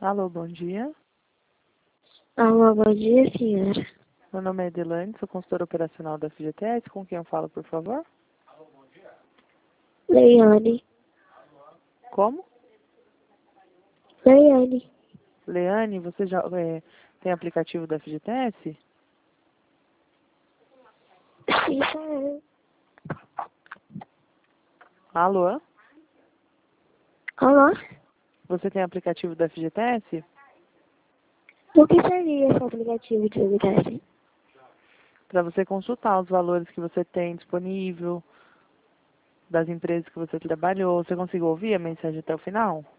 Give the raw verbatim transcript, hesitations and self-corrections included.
Alô, bom dia. Alô, bom dia, senhora. Meu nome é Edelane, sou consultora operacional da F G T S. Com quem eu falo, por favor? Leiane. Como? Leiane. Leane, você já é, tem aplicativo da F G T S? Sim, senhora. Alô? Alô? Você tem aplicativo da F G T S? O que seria esse aplicativo de unidade? Para você consultar os valores que você tem disponível, das empresas que você trabalhou. Você conseguiu ouvir a mensagem até o final?